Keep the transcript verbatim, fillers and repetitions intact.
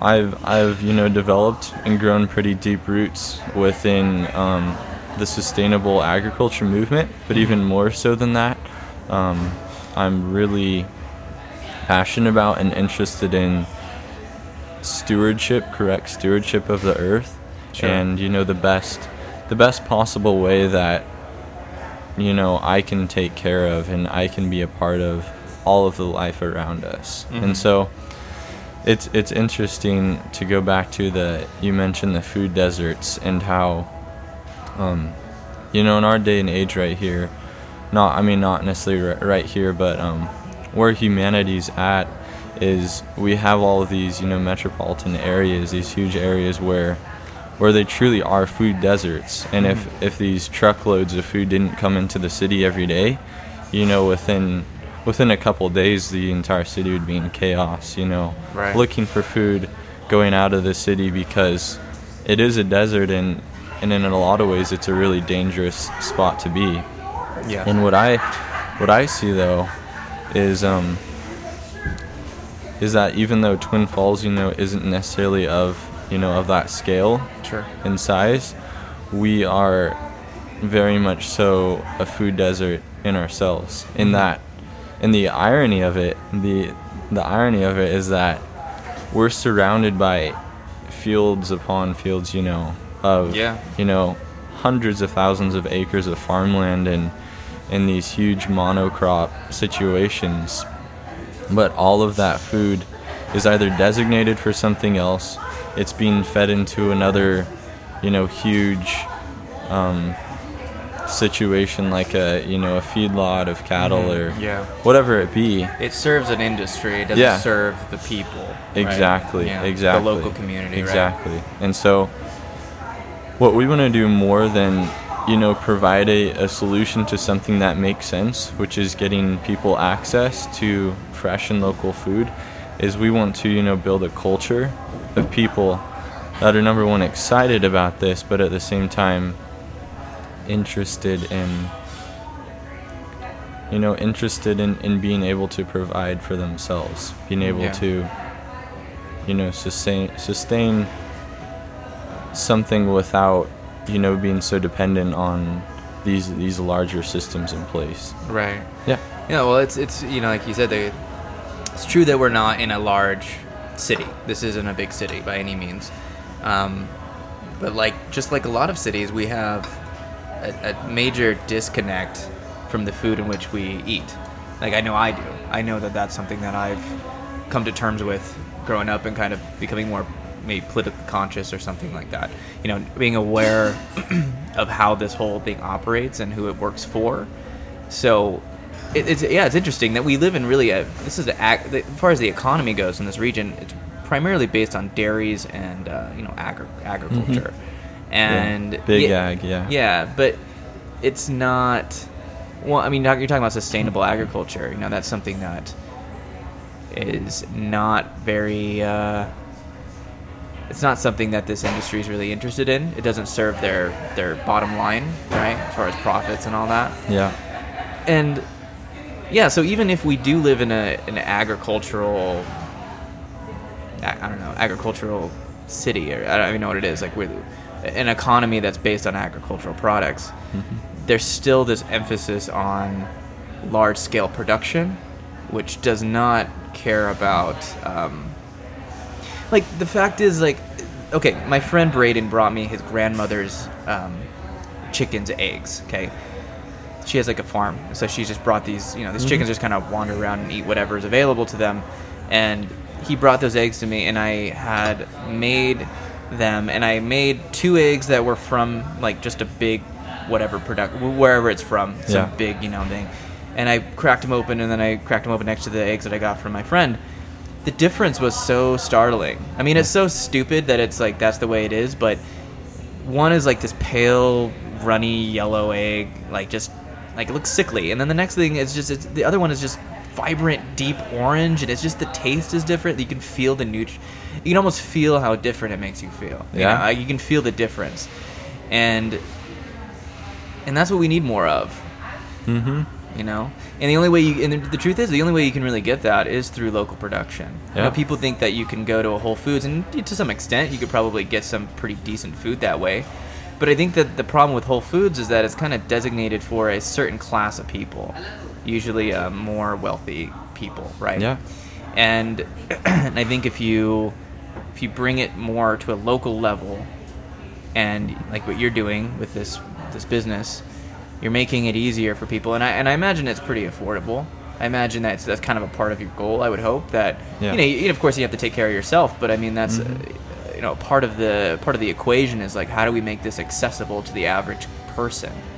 I've I've you know developed and grown pretty deep roots within um, the sustainable agriculture movement, but even more so than that, um, I'm really passionate about and interested in stewardship, correct stewardship of the earth, Sure. and you know the best the best possible way that you know I can take care of and I can be a part of all of the life around us. Mm-hmm. And so it's it's interesting to go back to the you mentioned the food deserts and how um you know in our day and age right here, not I mean not necessarily right, right here, but um where humanity's at is we have all of these you know metropolitan areas, these huge areas where where they truly are food deserts. And Mm-hmm. if if these truckloads of food didn't come into the city every day, you know within within a couple of days the entire city would be in chaos, you know Right. looking for food, going out of the city, because it is a desert, and and in a lot of ways it's a really dangerous spot to be. Yeah. And what I what I see though is um is that even though Twin Falls, you know, isn't necessarily of, you know, of that scale Sure. and size, we are very much so a food desert in ourselves. In that, and the irony of it, the the irony of it is that we're surrounded by fields upon fields, you know, of Yeah. you know, hundreds of thousands of acres of farmland and in these huge monocrop situations. But all of that food is either designated for something else, it's being fed into another, you know, huge um, situation like a, you know, a feedlot of cattle Mhm. or Yeah. whatever it be. It serves an industry. It doesn't Yeah. serve the people. right? Exactly, Yeah, exactly. The local community, Exactly. And so what we want to do more than, you know, provide a, a solution to something that makes sense, which is getting people access to fresh and local food, is we want to, you know, build a culture of people that are, number one, excited about this, but at the same time interested in, you know, interested in, in being able to provide for themselves, being able Yeah. to, you know, sustain sustain something without, you know, being so dependent on these these larger systems in place. Right. Yeah. Yeah, well, it's, it's you know, like you said, they, it's true that we're not in a large city. This isn't a big city by any means. Um, but like, just like a lot of cities, we have a, a major disconnect from the food in which we eat. Like, I know I do. I know that that's something that I've come to terms with growing up and kind of becoming more maybe politically conscious or something like that. You know, being aware of how this whole thing operates and who it works for. So, it, it's yeah, it's interesting that we live in really a. This is a, as far as the economy goes in this region, it's primarily based on dairies and uh, you know agri- agriculture, and Yeah. Big yeah, ag, yeah. yeah, but it's not. Well, I mean, you're talking about sustainable agriculture. You know, that's something that is not very. Uh, it's not something that this industry is really interested in. It doesn't serve their their bottom line, right, as far as profits and all that. Yeah. And yeah, so even if we do live in a an agricultural, I don't know, agricultural city, or I don't even know what it is, like with an economy that's based on agricultural products, Mm-hmm. there's still this emphasis on large scale production, which does not care about, um, like the fact is like, okay, my friend Braden brought me his grandmother's um, chickens' eggs, okay? She has like a farm, so she just brought these, you know, these Mhm. chickens just kind of wander around and eat whatever is available to them. And he brought those eggs to me, and I had made them, and I made two eggs that were from like just a big, whatever product, wherever it's from, some Yeah. big, you know, thing. And I cracked them open, and then I cracked them open next to the eggs that I got from my friend. The difference was so startling. I mean, it's so stupid that it's like that's the way it is, but one is like this pale, runny yellow egg, like just like it looks sickly, and then the next thing is just it's, the other one is just vibrant, deep orange, and it's just the taste is different. You can feel the nutri- You can almost feel how different it makes you feel. You Yeah. know? You can feel the difference, and and that's what we need more of. Mm-hmm. you know. And the only way you, and the, the truth is, the only way you can really get that is through local production. Yeah. You know, people think that you can go to a Whole Foods, and to some extent, you could probably get some pretty decent food that way. But I think that the problem with Whole Foods is that it's kind of designated for a certain class of people, usually uh, more wealthy people, right? Yeah. And I think if you if you bring it more to a local level, and like what you're doing with this this business, you're making it easier for people, and I and I imagine it's pretty affordable. I imagine that's that's kind of a part of your goal. I would hope that Yeah. you know, you, of course, you have to take care of yourself, but I mean that's Mhm. uh, you know part of the part of the equation is like, how do we make this accessible to the average person?